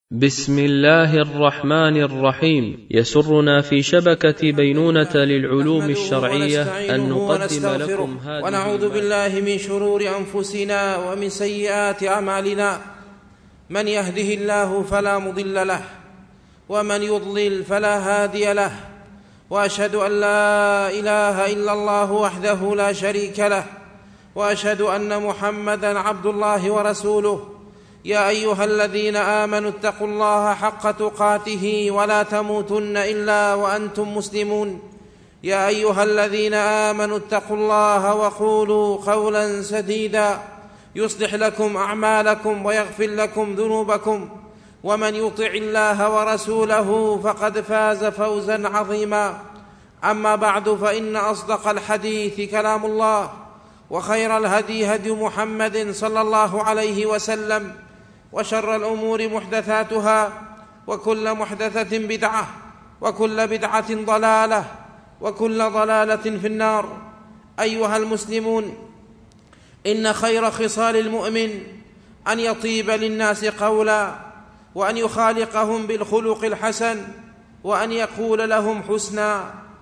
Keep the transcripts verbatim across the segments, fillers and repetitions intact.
بسم الله الرحمن الرحيم. يسرنا في شبكة بينونة للعلوم الشرعية أن نقدم لكم هذه ونعوذ بالله من شرور أنفسنا ومن سيئات أعمالنا، من يهده الله فلا مضل له ومن يضلل فلا هادي له، وأشهد أن لا إله إلا الله وحده لا شريك له، وأشهد أن محمدًا عبد الله ورسوله. يا أيها الذين آمنوا اتقوا الله حق تقاته ولا تموتن إلا وأنتم مسلمون. يا أيها الذين آمنوا اتقوا الله وقولوا قولا سديدا يصلح لكم أعمالكم ويغفر لكم ذنوبكم، ومن يطع الله ورسوله فقد فاز فوزا عظيما. أما بعد، فإن أصدق الحديث كلام الله، وخير الهدي هدي محمد صلى الله عليه وسلم، وشر الأمور محدثاتها، وكل محدثة بدعة، وكل بدعة ضلالة، وكل ضلالة في النار. أيها المسلمون، إن خير خصال المؤمن أن يطيب للناس قولا، وأن يخالقهم بالخلق الحسن، وأن يقول لهم حسنا.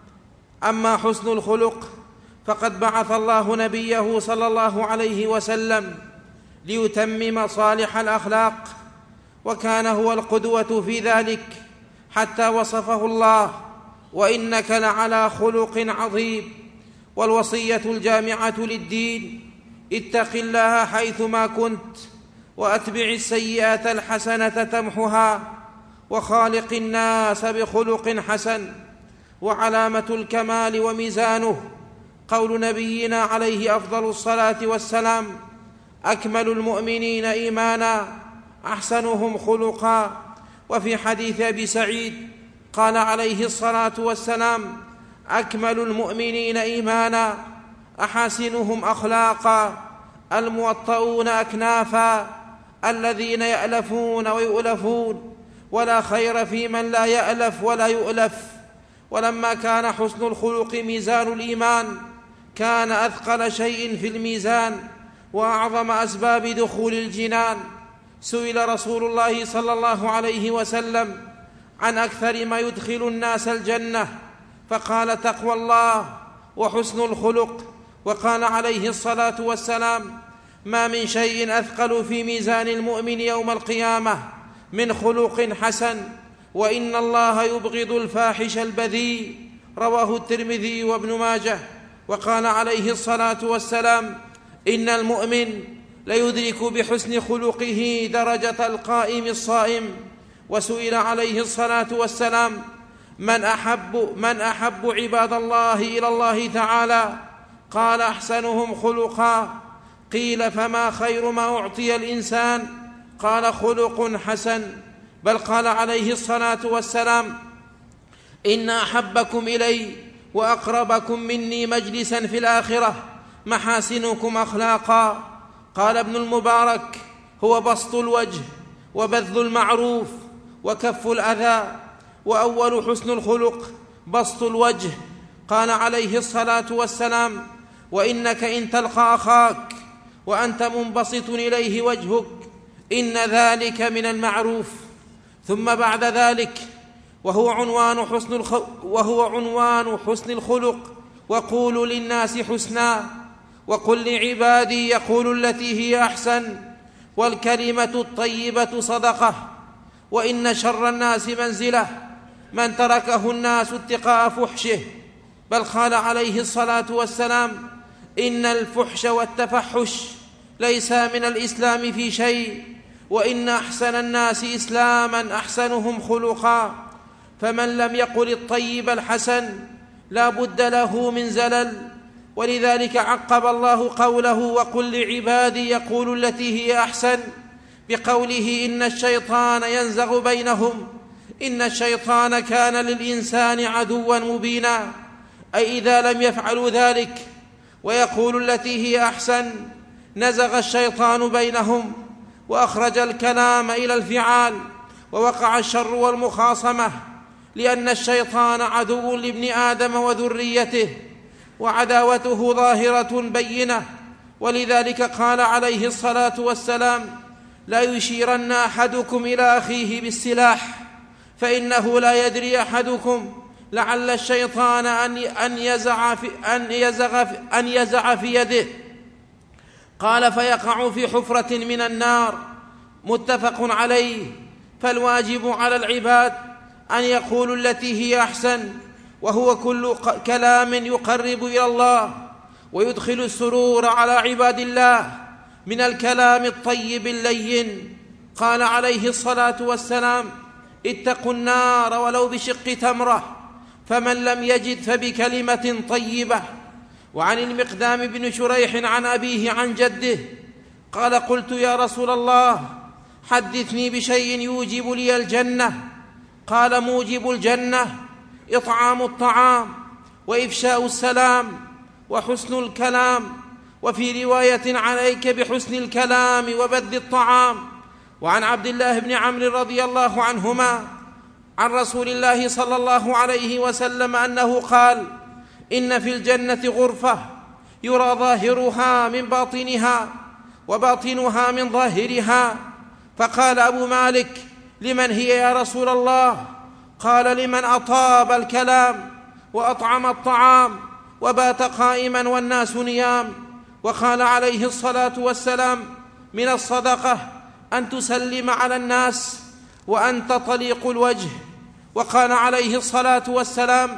أما حسن الخلق فقد بعث الله نبيه صلى الله عليه وسلم ليتمم صالح الأخلاق، وكان هو القدوة في ذلك، حتى وصفه الله: وإنك لعلى خلق عظيم. والوصية الجامعة للدين: اتق الله حيثما كنت، وأتبع السيئة الحسنة تمحها، وخالق الناس بخلق حسن. وعلامة الكمال وميزانه قول نبينا عليه أفضل الصلاة والسلام: أكمل المؤمنين إيمانا أحسنهم خلقا. وفي حديث أبي سعيد قال عليه الصلاة والسلام: أكمل المؤمنين إيمانا أحاسنهم أخلاقا، الموطؤون أكنافا، الذين يألفون ويؤلفون، ولا خير في من لا يألف ولا يؤلف. ولما كان حسن الخلق ميزان الإيمان، كان أثقل شيء في الميزان وأعظم أسباب دخول الجنان. سئل رسول الله صلى الله عليه وسلم عن أكثر ما يدخل الناس الجنة، فقال: تقوى الله وحسن الخلق. وقال عليه الصلاة والسلام: ما من شيء أثقل في ميزان المؤمن يوم القيامة من خلق حسن، وإن الله يبغض الفاحش البذيء. رواه الترمذي وابن ماجه. وقال عليه الصلاة والسلام: إن المؤمن ليدرك بحسن خلقه درجة القائم الصائم. وسئل عليه الصلاة والسلام: من أحب, من أحب عباد الله إلى الله تعالى؟ قال: أحسنهم خلقا. قيل: فما خير ما أعطي الإنسان؟ قال: خلق حسن. بل قال عليه الصلاة والسلام: إن أحبكم إلي وأقربكم مني مجلسا في الآخرة محاسنكم أخلاقا. قال ابن المبارك: هو بسط الوجه، وبذل المعروف، وكف الأذى. وأول حسن الخلق بسط الوجه. قال عليه الصلاة والسلام: وإنك إن تلقى أخاك وأنت منبسط إليه وجهك إن ذلك من المعروف. ثم بعد ذلك وهو عنوان حسن الخلق, وهو عنوان حسن الخلق: وقولوا للناس حسنا، وقل لعبادي يقولوا التي هي أحسن، والكلمة الطيبة صدقة. وإن شر الناس منزلة من تركه الناس اتقاء فحشه. بل قال عليه الصلاة والسلام: إن الفحش والتفحش ليس من الإسلام في شيء، وإن أحسن الناس إسلاما أحسنهم خلقا. فمن لم يقل الطيب الحسن لا بد له من زلل. ولذلك عقب الله قوله: وقل لعبادي يقولوا التي هي أحسن، بقوله: إن الشيطان ينزغ بينهم، إن الشيطان كان للإنسان عدوا مبينا. أي إذا لم يفعلوا ذلك ويقولوا التي هي أحسن نزغ الشيطان بينهم، وأخرج الكلام إلى الفعال، ووقع الشر والمخاصمة، لأن الشيطان عدو لابن آدم وذريته، وعداوته ظاهرة بينة. ولذلك قال عليه الصلاة والسلام: لا يشيرن أحدكم إلى أخيه بالسلاح، فإنه لا يدري أحدكم لعل الشيطان أن يزع في, أن يزغ في, أن يزع في يده. قال: فيقع في حفرة من النار. متفق عليه. فالواجب على العباد أن يقولوا التي هي أحسن، وهو كل كلام يقرب إلى الله ويدخل السرور على عباد الله من الكلام الطيب اللين. قال عليه الصلاة والسلام: اتقوا النار ولو بشق تمرة، فمن لم يجد فبكلمة طيبة. وعن المقدام بن شريح عن أبيه عن جده قال: قلت يا رسول الله حدثني بشيء يوجب لي الجنة. قال: موجب الجنة إطعام الطعام وإفشاء السلام وحسن الكلام، وفي رواية: عليك بحسن الكلام وبذل الطعام. وعن عبد الله بن عمرو رضي الله عنهما عن رسول الله صلى الله عليه وسلم أنه قال: إن في الجنة غرفة يرى ظاهرها من باطنها وباطنها من ظاهرها. فقال أبو مالك: لمن هي يا رسول الله؟ قال: لمن أطاب الكلام وأطعم الطعام وبات قائما والناس نيام. وقال عليه الصلاة والسلام: من الصدقة أن تسلم على الناس وأنت طليق الوجه. وقال عليه الصلاة والسلام: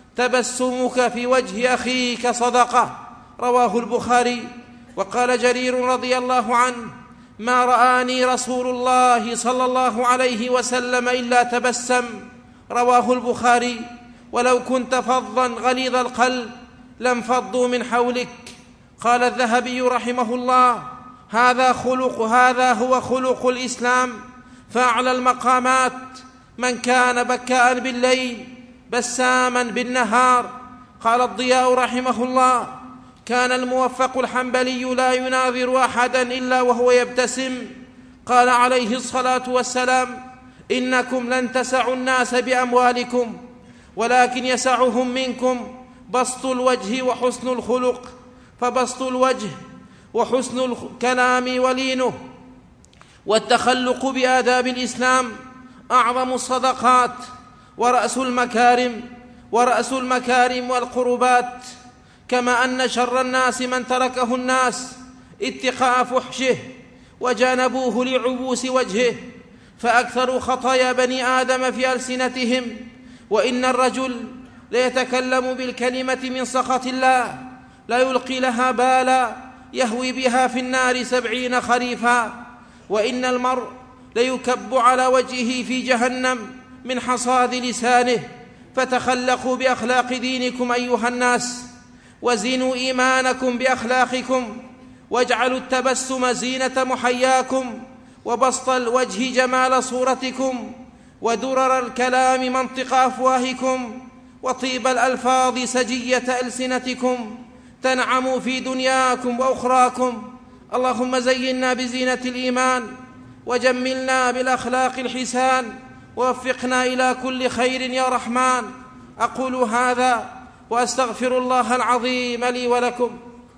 تبسمك في وجه أخيك صدقة. رواه البخاري. وقال جرير رضي الله عنه: ما رآني رسول الله صلى الله عليه وسلم إلا تبسم. رواه البخاري. ولو كنت فظا غليظ القلب لانفضوا من حولك. قال الذهبي رحمه الله: هذا خلق هذا هو خلق الإسلام، فأعلى المقامات من كان بكاء بالليل بساما بالنهار. قال الضياء رحمه الله: كان الموفق الحنبلي لا يناظر أحدا إلا وهو يبتسم. قال عليه الصلاة والسلام: إنكم لن تسعوا الناس بأموالكم، ولكن يسعهم منكم بسط الوجه وحسن الخلق. فبسط الوجه وحسن الكلام ولينه والتخلق بآداب الإسلام أعظم الصدقات ورأس المكارم ورأس المكارم والقربات. كما أن شر الناس من تركه الناس اتقاء فحشه وجانبوه لعبوس وجهه، فأكثر خطايا بني آدم في ألسنتهم. وإن الرجل ليتكلم بالكلمة من سخط الله لا يلقي لها بالا يهوي بها في النار سبعين خريفا. وإن المرء ليكب على وجهه في جهنم من حصاد لسانه. فتخلقوا بأخلاق دينكم أيها الناس، وزنوا إيمانكم بأخلاقكم، واجعلوا التبسم زينة محياكم، وبسط الوجه جمال صورتكم، ودرر الكلام منطق أفواهكم، وطيب الألفاظ سجية ألسنتكم، تنعموا في دنياكم وأخراكم. اللهم زينا بزينة الإيمان، وجملنا بالأخلاق الحسان، ووفقنا إلى كل خير يا رحمن. أقول هذا وأستغفر الله العظيم لي ولكم.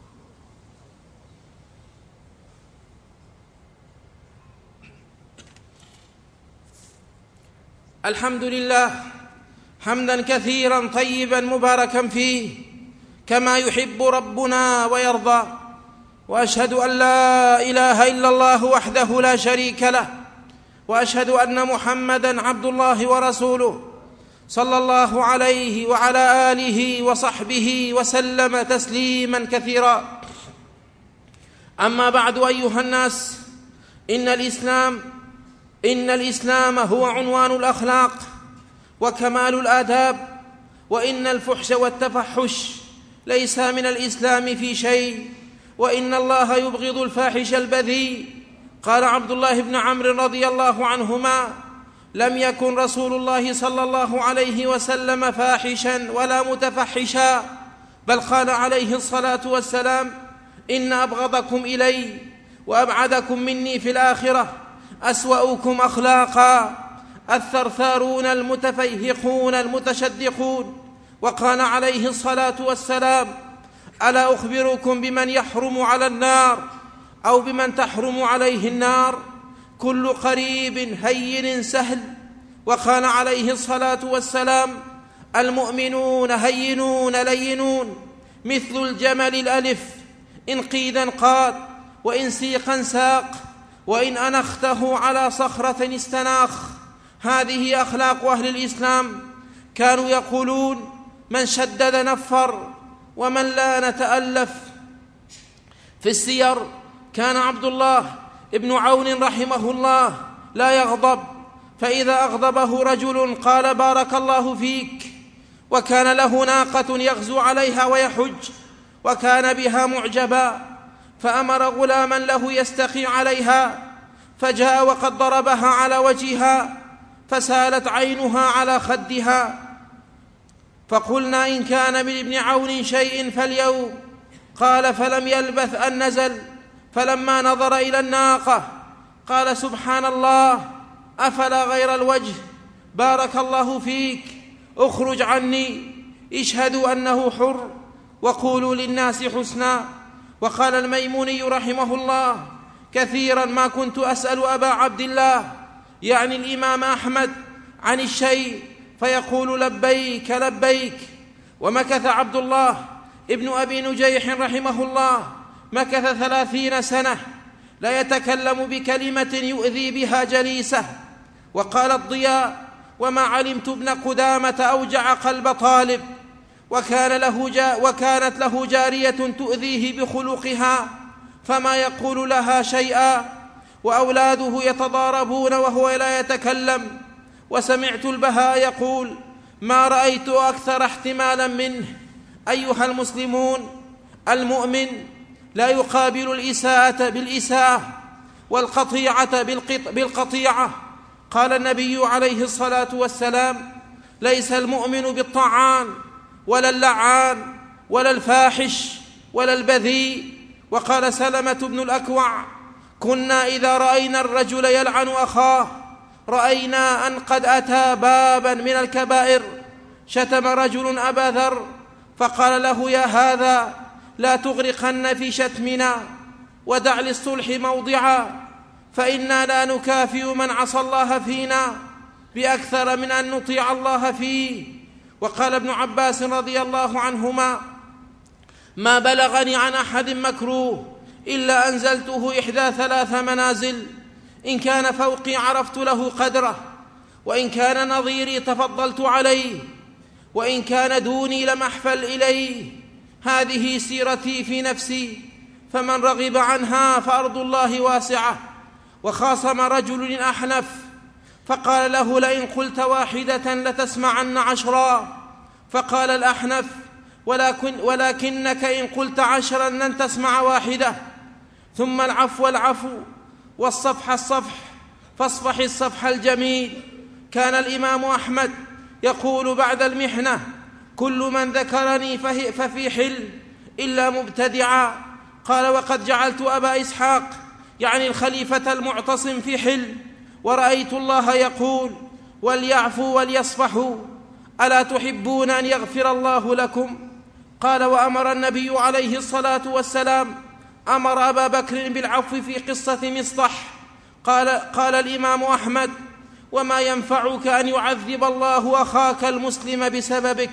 الحمد لله حمدا كثيرا طيبا مباركا فيه كما يحب ربنا ويرضى. وأشهد أن لا إله إلا الله وحده لا شريك له، وأشهد أن محمدا عبد الله ورسوله صلى الله عليه وعلى آله وصحبه وسلم تسليما كثيرا. أما بعد أيها الناس، إن الإسلام إن الإسلام هو عنوان الأخلاق وكمال الآداب، وإن الفحش والتفحش ليس من الإسلام في شيء، وإن الله يبغض الفاحش البذيء. قال عبد الله بن عمرو رضي الله عنهما: لم يكن رسول الله صلى الله عليه وسلم فاحشا ولا متفحشا، بل قال عليه الصلاة والسلام: إن أبغضكم إلي وأبعدكم مني في الآخرة أسوأكم أخلاقا الثرثارون المتفيهقون المتشدقون. وقال عليه الصلاة والسلام: ألا أخبركم بمن يحرم على النار أو بمن تحرم عليه النار؟ كل قريب هين سهل. وقال عليه الصلاة والسلام: المؤمنون هينون لينون مثل الجمل الألف، إن قيدا قاد وإن سيقا ساق وإن أنخته على صخرة استناخ. هذه أخلاق أهل الإسلام. كانوا يقولون: من شدد نفر ومن لا نتألف. في السير كان عبد الله ابن عون رحمه الله لا يغضب، فإذا أغضبه رجل قال: بارك الله فيك. وكان له ناقة يغزو عليها ويحج، وكان بها معجبا، فأمر غلاما له يستقي عليها، فجاء وقد ضربها على وجهها، فسالت عينها على خدها. فقلنا: إن كان من ابن عون شيء فاليوم. قال: فلم يلبث أن نزل، فلما نظر إلى الناقة قال: سبحان الله، أفلا غير الوجه؟ بارك الله فيك، اخرج عني، اشهدوا أنه حر، وقولوا للناس حسنا. وقال الميموني رحمه الله: كثيرا ما كنت أسأل أبا عبد الله، يعني الإمام أحمد، عن الشيء فيقول: لبيك لبيك. ومكث عبد الله ابن أبي نجيح رحمه الله مكث ثلاثين سنة لا يتكلم بكلمة يؤذي بها جليسه. وقال الضياء: وما علمت ابن قدامة أوجع قلب طالب. وكان له جا وكانت له جارية تؤذيه بخلقها، فما يقول لها شيئا، وأولاده يتضاربون وهو لا يتكلم. وسمعت البهاء يقول: ما رأيت أكثر احتمالا منه. أيها المسلمون، المؤمن لا يقابل الإساءة بالإساءة والقطيعة بالقطيعة. قال النبي عليه الصلاة والسلام: ليس المؤمن بالطعان ولا اللعان ولا الفاحش ولا البذيء. وقال سلمة بن الأكوع: كنا إذا رأينا الرجل يلعن أخاه رأينا أن قد أتى بابا من الكبائر. شتم رجل أبا ذر فقال له: يا هذا، لا تغرقن في شتمنا، ودع للصلح موضعا، فإنا لا نكافئ من عصى الله فينا بأكثر من أن نطيع الله فيه. وقال ابن عباس رضي الله عنهما: ما بلغني عن أحد مكروه إلا أنزلته إحدى ثلاث منازل: إن كان فوقي عرفت له قدره، وإن كان نظيري تفضلت عليه، وإن كان دوني لم أحفل إليه. هذه سيرتي في نفسي، فمن رغب عنها فأرض الله واسعة. وخاصم رجل الأحنف فقال له: لئن قلت واحدة لتسمعن عشرا. فقال الأحنف: ولكن ولكنك إن قلت عشرا لن تسمع واحدة. ثم العفو العفو، والصفح الصفح، فاصفح الصفح الجميل. كان الإمام أحمد يقول بعد المحنة: كل من ذكرني ففي حل إلا مبتدعا. قال: وقد جعلت أبا إسحاق، يعني الخليفة المعتصم، في حل، ورأيت الله يقول: وليعفوا وليصفحوا، ألا تحبون أن يغفر الله لكم؟ قال: وأمر النبي عليه الصلاة والسلام أمر أبا بكر بالعفو في قصة مصطح. قال, قال الإمام أحمد: وما ينفعك أن يعذب الله أخاك المسلم بسببك.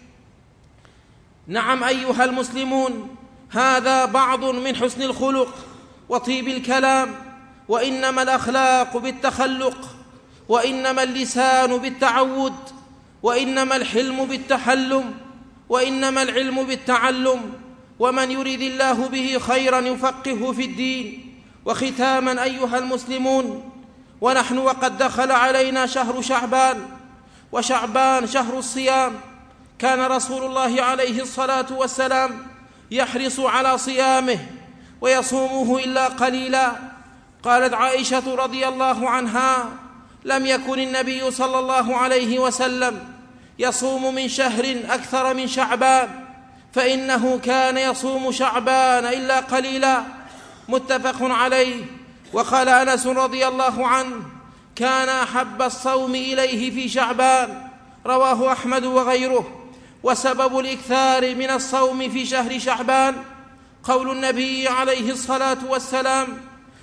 نعم أيها المسلمون، هذا بعض من حسن الخلق وطيب الكلام، وإنما الأخلاق بالتخلق، وإنما اللسان بالتعود، وإنما الحلم بالتحلم، وإنما العلم بالتعلم. ومن يريد الله به خيرا يفقهه في الدين. وختاما أيها المسلمون، ونحن وقد دخل علينا شهر شعبان، وشعبان شهر الصيام. كان رسول الله عليه الصلاة والسلام يحرص على صيامه ويصومه إلا قليلا. قالت عائشة رضي الله عنها: لم يكن النبي صلى الله عليه وسلم يصوم من شهر أكثر من شعبان، فإنه كان يصوم شعبان إلا قليلا. متفق عليه. وقال أنس رضي الله عنه: كان أحب الصوم إليه في شعبان. رواه أحمد وغيره. وسبب الإكثار من الصوم في شهر شعبان قول النبي عليه الصلاة والسلام: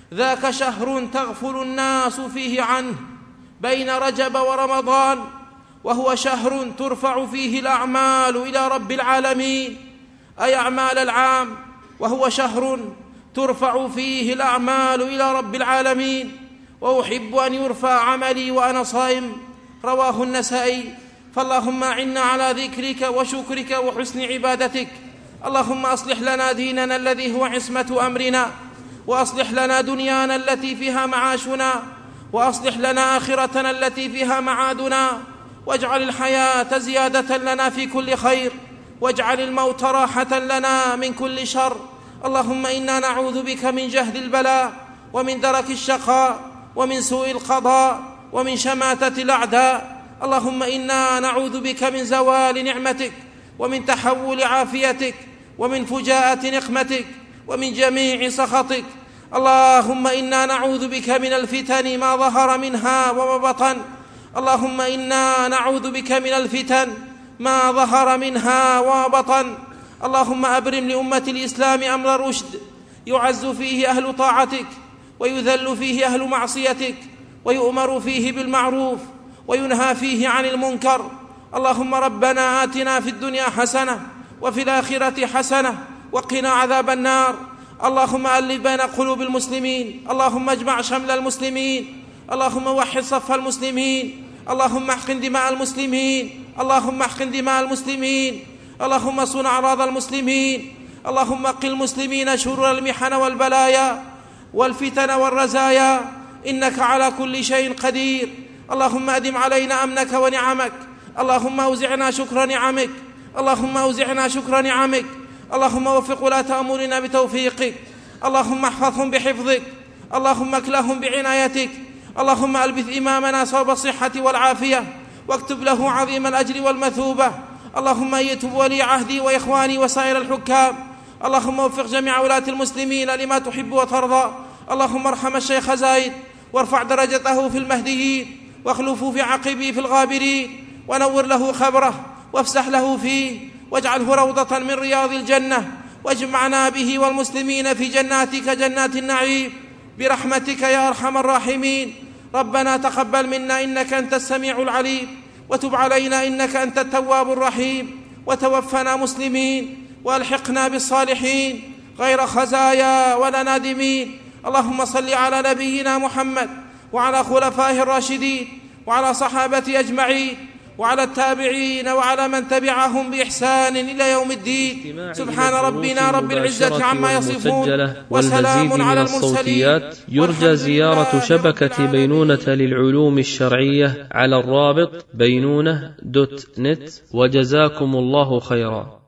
ذاك شهر تغفل الناس فيه عنه بين رجب ورمضان، وهو شهر ترفع فيه الأعمال إلى رب العالمين، أي أعمال العام، وهو شهر ترفع فيه الأعمال إلى رب العالمين. وأحب أن يرفع عملي وأنا صائم، رواه النسائي. فاللهم أعنا على ذكرك وشكرك وحسن عبادتك. اللهم أصلح لنا ديننا الذي هو عصمة أمرنا، وأصلح لنا دنيانا التي فيها معاشنا، وأصلح لنا آخرتنا التي فيها معادنا، واجعل الحياة زيادة لنا في كل خير، واجعل الموت راحة لنا من كل شر. اللهم إنا نعوذ بك من جهد البلاء، ومن درك الشقاء، ومن سوء القضاء، ومن شماتة الأعداء. اللهم إنا نعوذ بك من زوال نعمتك، ومن تحول عافيتك، ومن فجاءة نقمتك، ومن جميع سخطك. اللهم إنا نعوذ بك من الفتن ما ظهر منها وما بطن. اللهم إنا نعوذ بك من الفتن ما ظهر منها وما بطن. اللهم أبرم لأمة الإسلام أمر رشد، يعز فيه أهل طاعتك، ويذل فيه أهل معصيتك، ويؤمر فيه بالمعروف، وينهى فيه عن المنكر. اللهم ربنا آتنا في الدنيا حسنة، وفي الآخرة حسنة، وقنا عذاب النار. اللهم ألف بين قلوب المسلمين، اللهم اجمع شمل المسلمين، اللهم وحد صف المسلمين، اللهم احقن دماء المسلمين، اللهم احقن دماء المسلمين، اللهم صن أعراض المسلمين، اللهم قل المسلمين شرور المحن والبلايا والفتن والرزايا، إنك على كل شيء قدير. اللهم أدم علينا أمنك ونعمك، اللهم أوزعنا شكر نعمك، اللهم أوزعنا شكر نعمك، اللهم وفق ولاة أمورنا بتوفيقك، اللهم احفظهم بحفظك، اللهم اكلهم بعنايتك، اللهم ألبث إمامنا صوب الصحة والعافية، واكتب له عظيم الأجر والمثوبة. اللهم أيتب ولي عهدي وإخواني وسائر الحكام، اللهم وفق جميع ولاة المسلمين لما تحب وترضى. اللهم ارحم الشيخ زايد، وارفع درجته في المهديين، واخلفه في عقبه في الغابرين، ونور له خبره، وافسح له فيه، واجعله روضة من رياض الجنة، واجمعنا به والمسلمين في جناتك جنات النعيم برحمتك يا أرحم الراحمين. ربنا تقبل منا إنك أنت السميع العليم، وتب علينا إنك أنت التواب الرحيم، وتوفنا مسلمين، والحقنا بالصالحين غير خزايا ولا نادمين. اللهم صل على نبينا محمد وعلى خلفائه الراشدين وعلى صحابته أجمعين وعلى التابعين وعلى من تبعهم بإحسان إلى يوم الدين. سبحان ربنا رب العزة عما يصفون، وسلام على المرسلين. يرجى زيارة شبكة بينونة للعلوم الشرعية على الرابط بينونة دوت نت، وجزاكم الله خيرا.